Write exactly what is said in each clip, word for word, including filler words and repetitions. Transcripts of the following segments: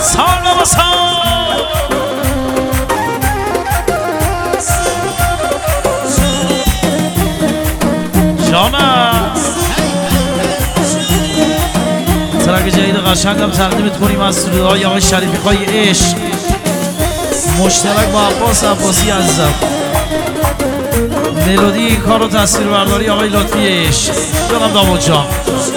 سال و سال جانم ترک جدید قشنگم تقدیمت کنیم از سرودهای آقای شریفی خای عشق مشترک با عباس عباسی عزیزم. ملودی کار و تصویربرداری آقای لطفی عشق. جانم داماد جان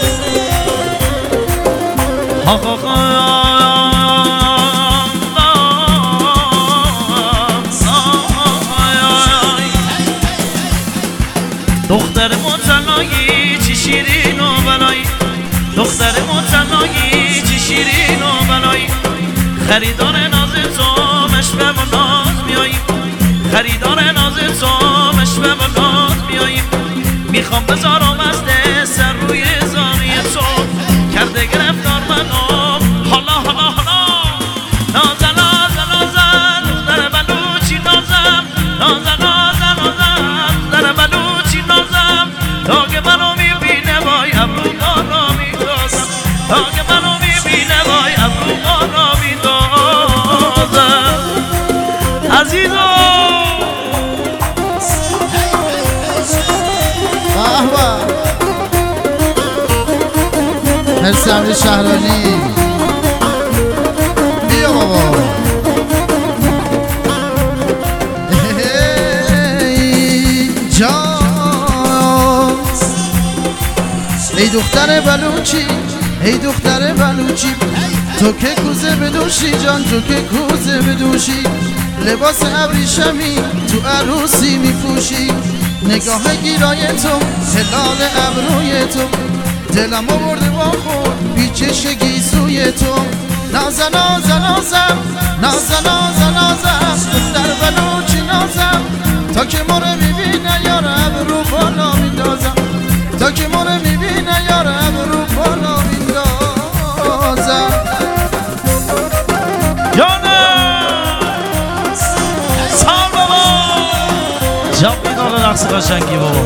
دختر متنایی چی شیرین و بلایی دختر متنایی چی شیرین و بلایی خریدار ناز تو مشبه و ناز میاییم خریدار ناز تو مشبه و ناز میاییم میخوام بذارم از دست روی زانوی تو کرده گرفتار منو حالا حالا حالا نازن نازن نازن دختر بلوچی نازم نازن نازن نازن دختر بلوچی نازم تا که منو میبینه وای ابرو بالا میدازم تا که منو میبینه وای ابرو بالا میدازم عزیزو مرسی امیر شهرانی بیا بابا ای جان ای دختر بلوچی ای دختر بلوچی تو که کوزه بدوشی جان تو که کوزه بدوشی لباس ابریشمی تو عروسی میپوشی نگاه گیرای تو هلال ابروی تو دلم آورده با خود بیچش گیسوی تو نازم نازم نازم نازم نازم نازم دختر بلوچی نازم تا که مره میبینه یار ابرو بالا میندازم تا که مره میبینه یار ابرو بالا میندازم جانم سال بابا جام میدانه رقص قشنگی بابا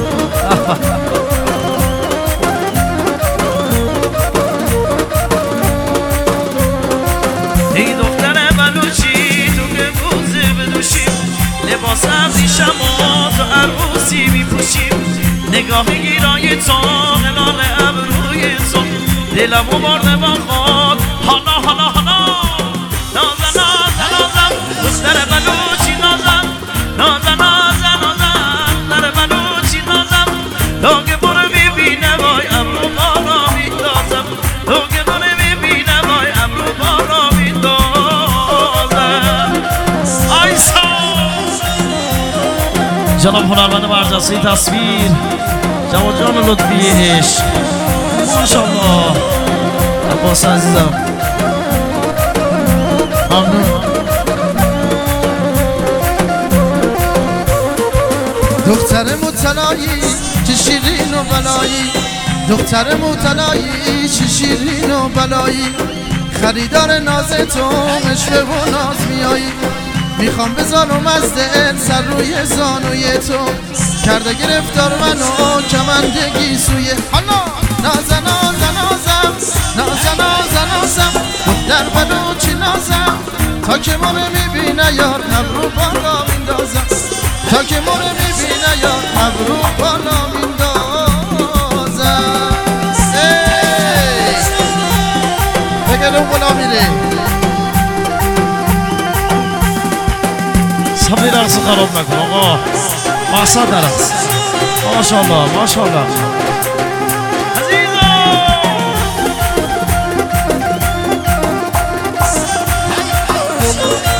ای دختر بلوچی تو که کوزه بدوشیم لباس ابریشم و تو عروسی میپوشیم نگاه گیرای تو هلال ابروی تو دلمو برده با خود حالا حالا حالا نازن نازن نازم دختر بلوچی نازم نازن نازن نازم دختر بلوچی نازم تا که برو میبینه وای ابرو بالا میدازم تا که برو میبینه وای ابرو بالا جناب هنرمند برجسته تصویر جواد جان لطفی عشق ماشاءالله عباس عزیزم ممنون دختر مطلعی چه شیرین و بلایی دختر مطلعی چه شیرین و بلایی خریدار ناز تو مشوه و ناز میایی میخوام بذارم از دل سر روی زانوی تو کرده گرفتار منو کمند گیسوی حالا نازن نازن نازم نازن نازن نازم دختر بلوچی نازم تا که مره میبینه یار ابرو بالا میندازم تا که مره میبینه یار ابرو بالا میندازم بگرم غلامیره سبی رقص خراب نکن آقا مقصد در رقص ماشاءالله ماشاءالله عزیزو